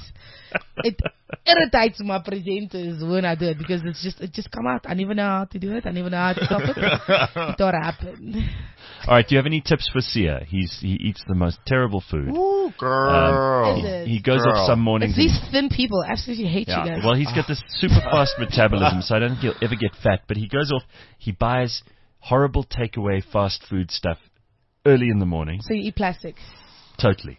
It irritates my presenters when I do it because it's just it just come out. I never know how to do it. I never know how to stop it. It don't happen. All right, do you have any tips for Sia? He's he eats the most terrible food. Ooh, girl. Um, Is it? he, he goes Girl. off some mornings. It's these and- thin people. I absolutely hate yeah, you guys. well, he's got this super fast metabolism, so I don't think he'll ever get fat. But he goes off. He buys horrible takeaway fast food stuff early in the morning. So you eat plastic. Totally.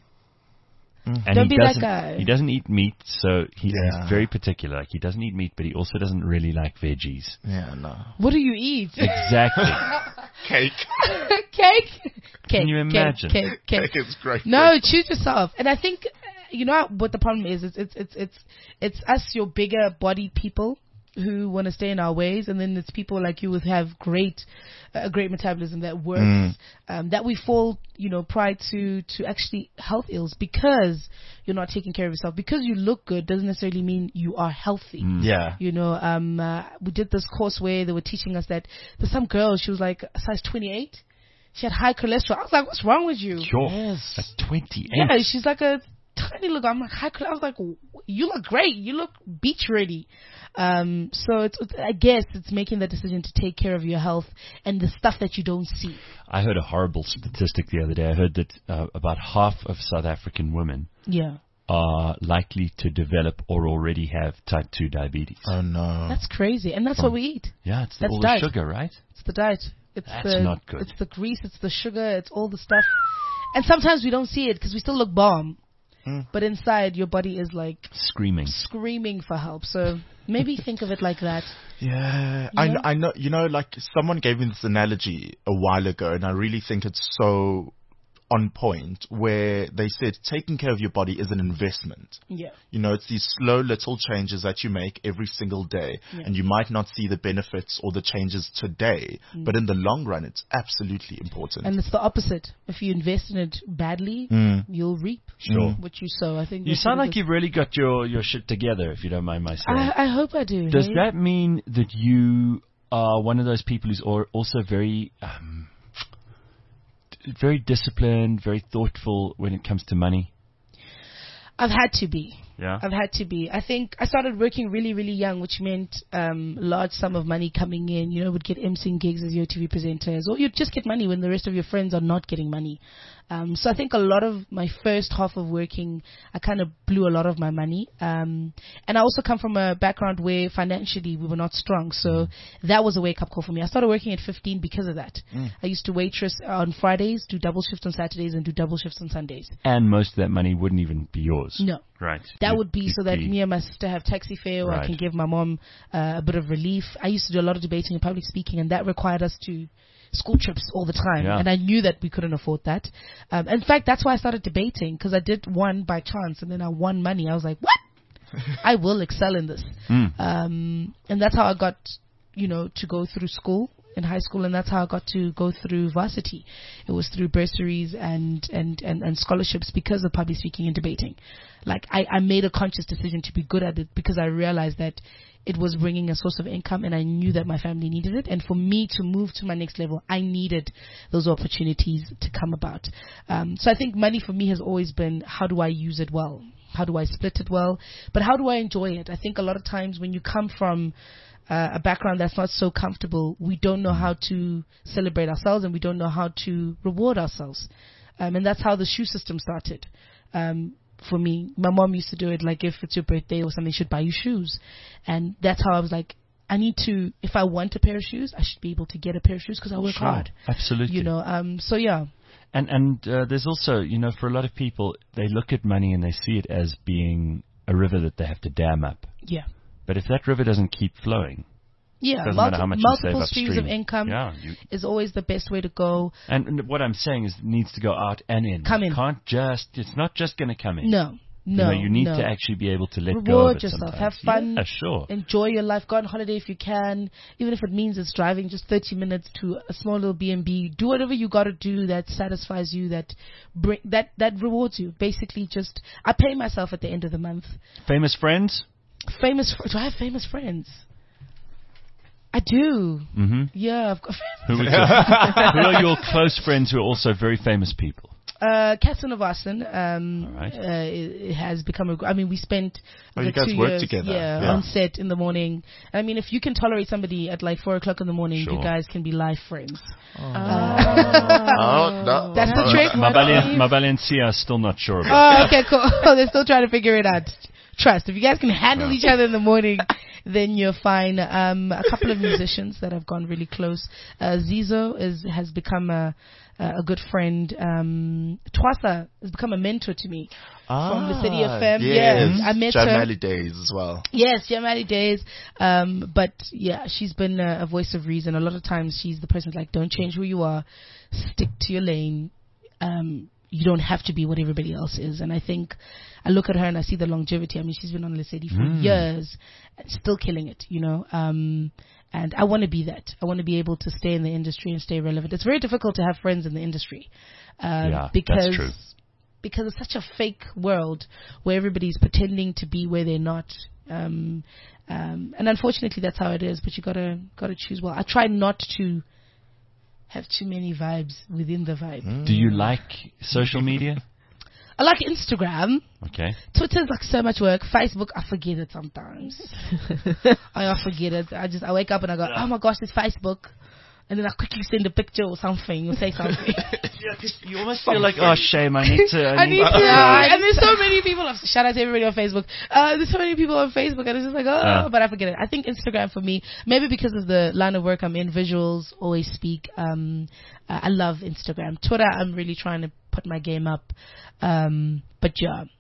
And Don't he be that doesn't, guy. He doesn't eat meat, so he's, Yeah. he's very particular. Like he doesn't eat meat, but he also doesn't really like veggies. Yeah, no. What do you eat? Exactly. Cake. Cake. Cake. Can you imagine? Cake. Cake. Cake is great. No, choose yourself. And I think, uh, you know what the problem is? It's it's it's it's, it's us, your bigger bodied people, who want to stay in our ways, and then it's people like you who have great, a uh, great metabolism that works, Mm. um, that we fall, you know, pride to to actually health ills because you're not taking care of yourself. Because you look good doesn't necessarily mean you are healthy. Mm. Yeah. You know, um, uh, we did this course where they were teaching us that there's some girl, she was like a size twenty-eight. She had high cholesterol. I was like, what's wrong with you? Sure. Yes. At twenty-eight. Yeah, she's like a tiny look. I'm like, high cholesterol. I was like, you look great. You look beach ready. Um, so it's, it's, I guess it's making the decision to take care of your health and the stuff that you don't see. I heard a horrible statistic the other day. I heard that uh, about half of South African women Yeah. are likely to develop or already have type two diabetes. Oh, no. That's crazy. And that's what we eat. Yeah, it's the, That's all diet. the sugar, right? It's the diet. It's That's the, not good. It's the grease. It's the sugar. It's all the stuff. And sometimes we don't see it because we still look bomb. Mm. but inside your body is like Screaming. screaming for help. So maybe think of it like that. Yeah, I, Yeah. kn- I know, you know, like someone gave me this analogy a while ago, and I really think it's so on point, where they said taking care of your body is an investment. Yeah. You know, it's these slow little changes that you make every single day, Yeah. and you might not see the benefits or the changes today, Mm. but in the long run, it's absolutely important. And it's the opposite. If you invest in it badly, Mm. you'll reap Sure. what you sow. I think You that's sound what it like is. you've really got your, your shit together, if you don't mind my saying. I, I hope I do. Does hey? that mean that you are one of those people who's al- also very, um, d- very disciplined, very thoughtful when it comes to money? I've had to be. Yeah. I've had to be. I think I started working really, really young, which meant um, large sum of money coming in. You know, would get emceeing gigs as your T V presenters, or you'd just get money when the rest of your friends are not getting money. Um, so I think a lot of my first half of working, I kind of blew a lot of my money. Um, and I also come from a background where financially we were not strong. So that was a wake-up call for me. I started working at fifteen because of that. Mm. I used to waitress on Fridays, do double shifts on Saturdays, and do double shifts on Sundays. And most of that money wouldn't even be yours. No. Right. That You'd- would be you'd so that be- me and my sister have taxi fare, or I Right. can give my mom uh, a bit of relief. I used to do a lot of debating and public speaking, and that required us to school trips all the time. Yeah. And I knew that we couldn't afford that. Um, in fact, that's why I started debating, because I did one by chance, and then I won money. I was like, what? I will excel in this. Mm. Um, and that's how I got, you know, to go through school in high school, and that's how I got to go through varsity. It was through bursaries and, and, and, and scholarships because of public speaking and debating. Like, I, I made a conscious decision to be good at it because I realized that it was bringing a source of income, and I knew that my family needed it. And for me to move to my next level, I needed those opportunities to come about. Um, so I think money for me has always been, how do I use it well? How do I split it well? But how do I enjoy it? I think a lot of times when you come from uh, a background that's not so comfortable, we don't know how to celebrate ourselves, and we don't know how to reward ourselves. Um, and that's how the shoe system started. Um, for me, my mom used to do it, like if it's your birthday or something, she'd buy you shoes. And that's how I was like, I need to, if I want a pair of shoes, I should be able to get a pair of shoes because I work Sure. hard. Absolutely. You know, um, so yeah. And and uh, there's also, you know, for a lot of people, they look at money and they see it as being a river that they have to dam up. Yeah. But if that river doesn't keep flowing, Yeah, doesn't multi- matter how much you multiple save streams of upstream. income Yeah, you- is always the best way to go. And, and what I'm saying is, it needs to go out and in. Come in. You can't just. It's not just going to come in. No, no, You know, you need no. to actually be able to let Reward go of it yourself. sometimes. Have fun. Yeah, sure. Enjoy your life. Go on holiday if you can. Even if it means it's driving just thirty minutes to a small little B and B. Do whatever you got to do that satisfies you, that bring that that rewards you. Basically, just I pay myself at the end of the month. Famous friends? Famous. fr- Do I have famous friends? I do. Mm-hmm. Yeah, I've got. Who, would you- who are your close friends who are also very famous people? Uh, Katzen of Arsen, um, right. uh, it, it has become a, I mean, we spent Oh, the you guys two work years, together. Yeah, Yeah. on set in the morning. I mean, if you can tolerate somebody at like four o'clock in the morning, Sure. you guys can be life friends. Oh, no. That's the trick. My, Valen- my Valencia is still not sure about Oh, okay, cool. They're still trying to figure it out. Trust. If you guys can handle each other in the morning, then you're fine. Um, a couple of musicians that have gone really close. Uh, Zizo is has become a a good friend. Um, Twasa has become a mentor to me from the City F M. Yes. Yeah, I met Jamali her. days as well. Yes, Jamali days. Um, but yeah, she's been a, a voice of reason. A lot of times she's the person like, don't change who you are, stick to your lane. Um, you don't have to be what everybody else is. And I think I look at her and I see the longevity. I mean, she's been on Lesedi for Mm. years and still killing it, you know. Um, and I want to be that. I want to be able to stay in the industry and stay relevant. It's very difficult to have friends in the industry. Um, Yeah, because that's true. because it's such a fake world where everybody's pretending to be where they're not. Um, um, and unfortunately, that's how it is. But you gotta gotta choose well. I try not to have too many vibes within the vibe. Do you like social media? I like Instagram. Okay. Twitter's like so much work. Facebook, I forget it sometimes. I, I forget it. I just I wake up and I go, oh my gosh, it's Facebook. And then I quickly send a picture or something or say something. Yeah, 'cause you almost feel like, oh, shame, I need to. I, I need to. Yeah. And there's so many people. Shout out to everybody on Facebook. Uh, there's so many people on Facebook, and it's just like, oh, Uh. but I forget it. I think Instagram for me, maybe because of the line of work I'm in, visuals always speak. Um, uh, I love Instagram. Twitter, I'm really trying to put my game up. Um, but yeah,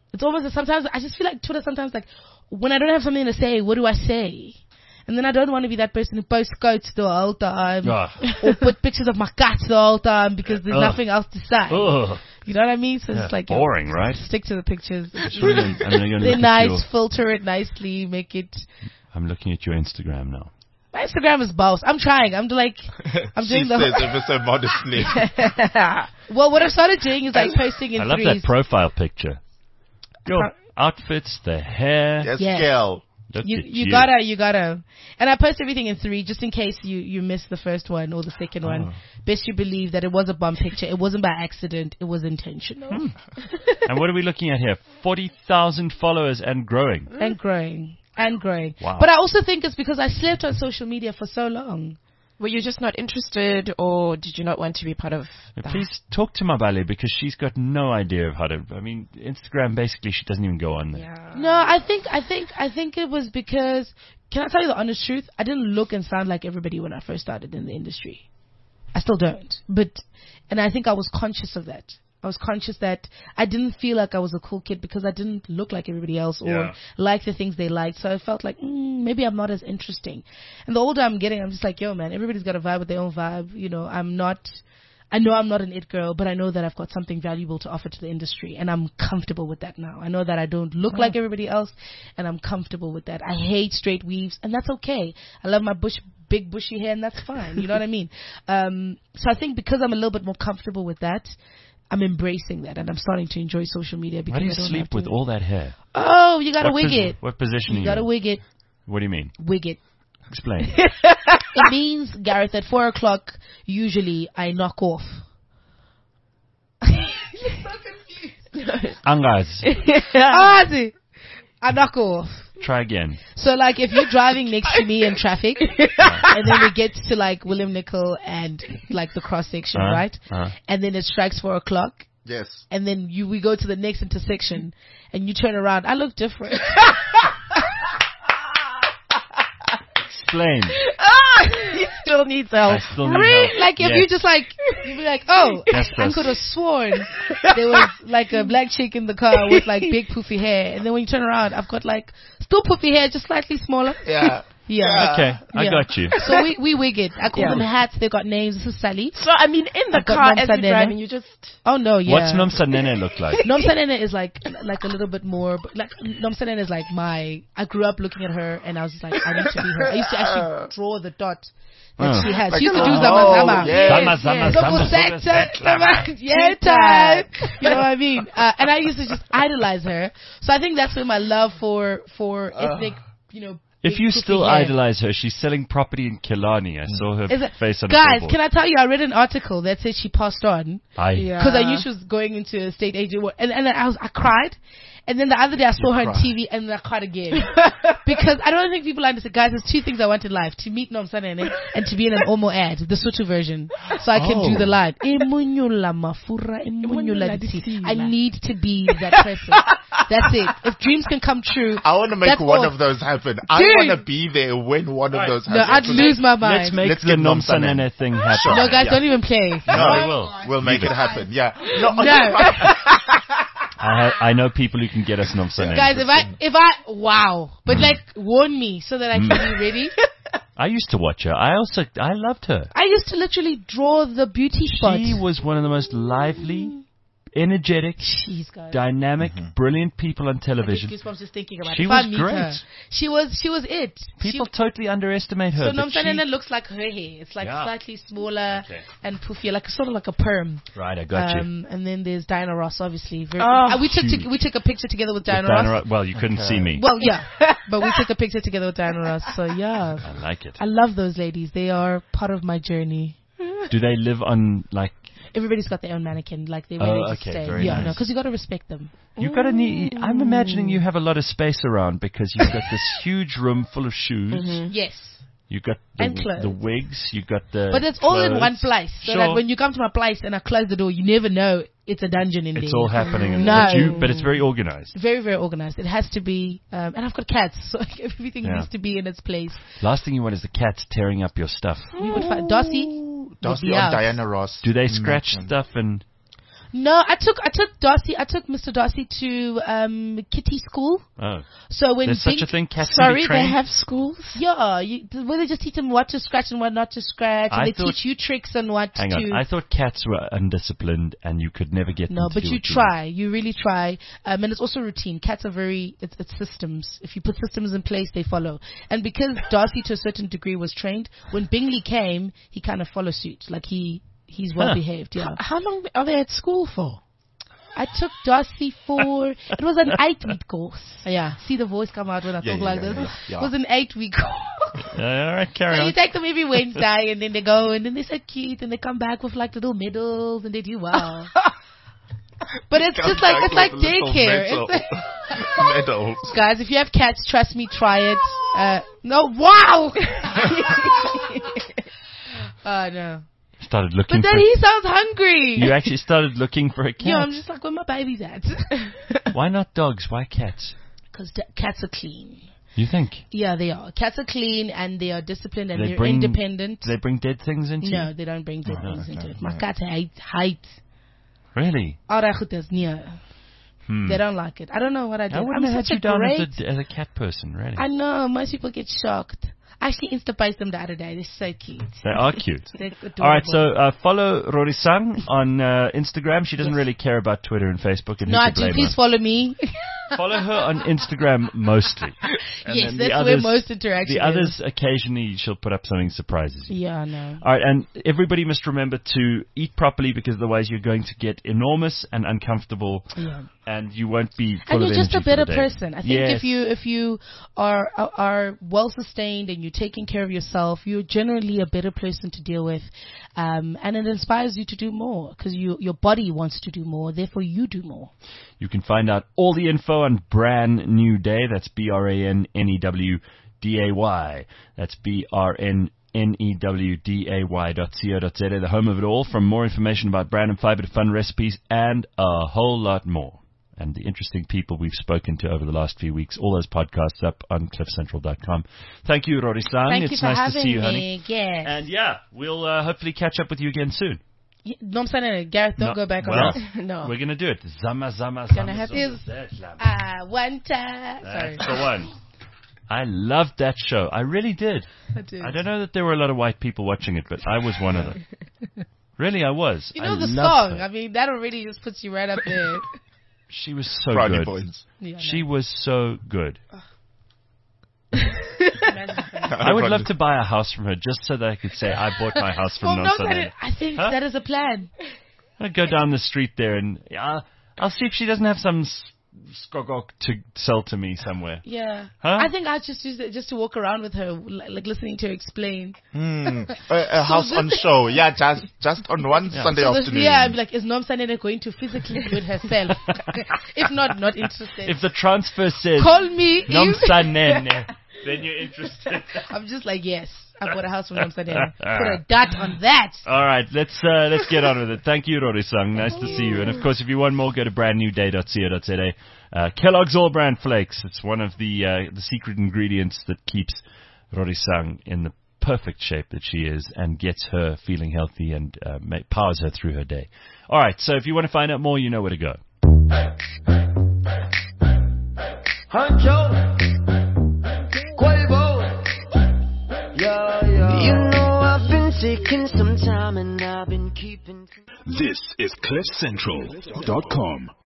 It's almost sometimes I just feel like Twitter sometimes like when I don't have something to say, what do I say? And then I don't want to be that person who posts quotes the whole time Ugh. or put pictures of my cats the whole time because there's Ugh. nothing else to say. Ugh. You know what I mean? So Yeah, it's like boring, yo, right? Stick to the pictures. Actually, I'm- I'm gonna look They're at nice. your- Filter it nicely. Make it. I'm looking at your Instagram now. My Instagram is boss. I'm trying. I'm like, I'm She doing the. says ever so modestly. Well, what I've started doing is like posting in I love threes. that profile picture. Your outfits, the hair. Yes, Yeah. girl. Look You at you gotta you gotta, and I post everything in three just in case you you miss the first one or the second Oh. one. Best you believe that it was a bum picture. It wasn't by accident. It was intentional And what are we looking at here? forty thousand followers and growing. and growing and growing. Wow. But I also think it's because I slept on social media for so long. Were you just not interested, or did you not want to be part of that? Please talk to Mabale because she's got no idea of how to. I mean, Instagram basically she doesn't even go on there. No, I think I think I think it was because. Can I tell you the honest truth? I didn't look and sound like everybody when I first started in the industry. I still don't, but and I think I was conscious of that. I was conscious that I didn't feel like I was a cool kid because I didn't look like everybody else or Yeah. like the things they liked. So I felt like mm, maybe I'm not as interesting. And the older I'm getting, I'm just like, yo, man, everybody's got a vibe with their own vibe. You know, I'm not. I know I'm not an it girl, but I know that I've got something valuable to offer to the industry, and I'm comfortable with that now. I know that I don't look Mm. like everybody else, and I'm comfortable with that. I hate straight weaves, and that's okay. I love my bush, big bushy hair, and that's fine. You know what I mean? Um, so I think because I'm a little bit more comfortable with that, I'm embracing that, and I'm starting to enjoy social media because Why do you I don't sleep have to. with all that hair? Oh, you gotta What wig posi- it. What position You are gotta you in? wig it. What do you mean? Wig it. Explain. It means, Gareth, at four o'clock, usually I knock off. Angaz. Ah, see. I knock off. Try again. So, like, if you're driving next to me in traffic, and then we get to, like, William Nicol and, like, the cross section, Uh, right? uh. And then it strikes four o'clock, Yes. and then you we go to the next intersection, and you turn around. I look different. Explain. He still needs help. I still need Really? help. Like, if Yes. you just, like, you'd be like, oh, Yes, I yes. could have sworn there was, like, a black chick in the car with, like, big poofy hair. And then when you turn around, I've got, like, still poofy hair, just slightly smaller. Yeah. Yeah. Okay, I Yeah. got you. So we, we wig it. I call Yeah. them hats. They've got names. This is Sally. So, I mean, in the I've got car Nomsa as you're Nene. driving, you just... Oh, no, yeah. What's Nomsa Nene look like? Nomsa Nene is like, like a little bit more, but like, Nomsa Nene is like my, I grew up looking at her and I was just like, I need to be her. I used to actually draw the dot that Uh. she had. Like she used to a- do oh, Zama Zama. yes, Zama, Zama, yes. Zama, Zama, Zama, Zama, yeah, time. You know what I mean? Uh, and I used to just idolize her. So I think that's where my love for, for ethnic, you know, If big you poofy still hair. idolize her, she's selling property in Killarney. I saw her Is it- face on a Guys, billboard. can I tell you, I read an article that said she passed on. I, Yeah. Because I knew she was going into a state agent work. And, and I was, I cried. And then the other day I saw her on cried. T V and I cried again. Because I don't think people understand. Guys, there's two things I want in life. To meet Nomsa Nene and to be in an Omo ad, the Sutu version. So I can Oh. do the line. Emunyula mafura, emunyula disi. I need to be that person. That's it. If dreams can come true. I want to make that's one all. of those happen. I Dude. want to be there when one of those No, I'd happens. lose my mind. let's make Let's the get Nomsa Nomsa Nene. Nene thing happen. Sure. No, guys, Yeah. don't even play. No, we will. We'll make it happen. Yeah. No. No. I, ha- I know people who can get us Nomsa Nene. Guys, if I, if I, wow. But like, warn me so that I can be ready. I used to watch her. I also, I loved her. I used to literally draw the beauty spots. She was one of the most lively, energetic, Jeez, guys. dynamic, brilliant people on I get television. goosebumps just thinking about She it. If was I meet great. her, she was, she was it. People she, totally underestimate her. so but Nomsa she- Nene looks like her hair. It's like Yeah. slightly smaller Okay. and poofier, like sort of like a perm. Right, I got you. Um, and then there's Diana Ross, obviously. Very, Oh, uh, we took huge. to, we took a picture together with Diana With Ross. Diana Ro- well, you couldn't see me. Well, yeah, but we took a picture together with Diana Ross. So yeah, I like it. I love those ladies. They are part of my journey. Do they live on, like, Everybody's got their own mannequin, like they where Oh, they just okay, stay. very Yeah, nice. no, because you got to respect them. you've got a need, I'm imagining you have a lot of space around because you've got this huge room full of shoes. Yes. You've got the, And clothes. the wigs, you've got the But it's all in clothes. one place. So Sure. that when you come to my place and I close the door, you never know it's a dungeon in there. It's all happening. In No. but, you, but it's very organized. Very, very organized. It has to be, um, and I've got cats, so everything Yeah. needs to be in its place. Last thing you want is the cats tearing up your stuff. We would find Darcy. would Darcy be on out. Diana Ross. Do they scratch Imagine. stuff and... No, I took I took Darcy. I took Mister Darcy to um, kitty school. Oh. So when There's Bink, such a thing, cats can Sorry, be they trained? have schools. Yeah, you, where they just teach them what to scratch and what not to scratch, and I they thought- teach you tricks and what Hang to. on, I thought cats were undisciplined and you could never get No, them to but do you what try. You really try. Um, and it's also routine. Cats are very, it's, it's systems. If you put systems in place, they follow. And because Darcy to a certain degree was trained, when Bingley came, he kind of followed suit. Like he, he's well Huh. behaved, yeah. How long are they at school for? I took Darcy for, it was an eight week course. Yeah. See the voice come out when I Yeah, talk yeah, like yeah, this? yeah, yeah. It was an eight week course. Uh, all right, carry So on. you take them every Wednesday and then they go and then they're so cute and they come back with like little medals and they do well. But it's Come just like, back it's like with a little daycare. medal. It's like Medals. Guys, if you have cats, trust me, try it. Uh, no, wow! Oh, no. Started looking But for... then he sounds hungry. You actually started looking for a cat. Yeah, I'm just like, where my baby's at? Why not dogs? Why cats? Because cats are clean. You think? Yeah, they are. Cats are clean and they are disciplined and They they are bring- independent. Do they bring dead things into No, you? they don't bring dead Oh, things okay, into it. My right. cat hates height. Really? Arachutas, nee. Hmm. They don't like it. I don't know what I did. I wouldn't I'm have had such you a down great... as a, as a cat person, really. I know, most people get shocked. I actually Insta-posted them the other day. They're so cute. They are cute. They're adorable. All right, so uh, follow Rory Sang on uh, Instagram. She doesn't really care about Twitter and Facebook. And No, who I can do. blame Please her? follow me. Follow her on Instagram mostly. And Yes, then that's the where others- most interaction The is. others, occasionally, she'll put up something that surprises you. Yeah, I know. All right, and everybody must remember to eat properly because otherwise you're going to get enormous and uncomfortable, Yeah. and you won't be full And of you're just a energy for the better day. person. I think Yes. if you if you are are, are well sustained and you're taking care of yourself, you're generally a better person to deal with, um, and it inspires you to do more because you your body wants to do more. Therefore, you do more. You can find out all the info on Brand New Day. That's B R A N N E W D A Y. That's B R N N E W D A Y dot co dot za, the home of it all. For more information about brand and fiber to fun recipes and a whole lot more. And the interesting people we've spoken to over the last few weeks. All those podcasts up on cliff central dot com. Thank you, Rory Sang. Thank it's you for nice having to see you, me. honey. Yes. And yeah, we'll uh, hopefully catch up with you again soon. Yeah, no, I'm saying, Gareth, don't No, go back well, on that. No. We're going to do it. Zama, zama, Gonna zama, have zama, this. zama, zama. I want to. Sorry. That's the one. I loved that show. I really did. I did. I don't know that there were a lot of white people watching it, but I was one of them. Really, I was. You know I the loved song. her. I mean, that already just puts you right up there. She was so Brownie good. points. Yeah, She was so good. I would love to buy a house from her just so that I could say I bought my house from Well, no, Nomsanen. that- I think Huh? that is a plan. I'd go down the street there and uh, I'll see if she doesn't have some s- skogok to sell to me somewhere. Yeah. Huh? I think I just use it just to walk around with her, li- like listening to her explain. Hmm. A, a house on show. Yeah, just just on one Sunday So this- afternoon. yeah, I'm like, is Nom Sanene going to physically do it herself? If not, not interested. If the transfer says Call me if- Nomsanene, then you're interested. I'm just like, yes, I bought a house from Nom Sanene. Put a dot on that. All right, let's uh, let's get on with it. Thank you, Rory Sang. Nice to see you. And of course, if you want more, go to brand new day dot co dot za. Uh, Kellogg's All Brand Flakes. It's one of the uh, the secret ingredients that keeps Rory Sang in the perfect shape that she is and gets her feeling healthy and uh, ma- powers her through her day. All right, so if you want to find out more, you know where to go. Huncho, Quavo, yeah, yeah. You know I've been taking some time and I've been keeping. This is cliff central dot com.